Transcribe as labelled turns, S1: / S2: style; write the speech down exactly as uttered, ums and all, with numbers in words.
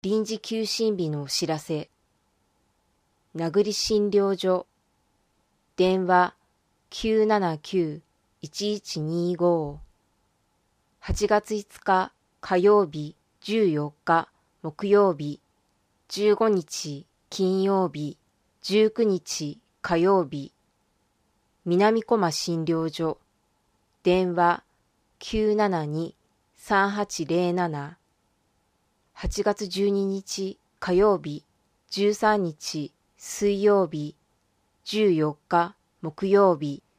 S1: 臨時休診日のお知らせ。名栗診療所。電話 きゅうななきゅう いちいちにご。はちがついつか火曜日、じゅうよっか木曜日、じゅうごにち金曜日、じゅうくにち火曜日。南小間診療所。電話 きゅうななに さんはちぜろなな。はちがつじゅうににち火曜日、じゅうさんにち水曜日、じゅうよっか木曜日。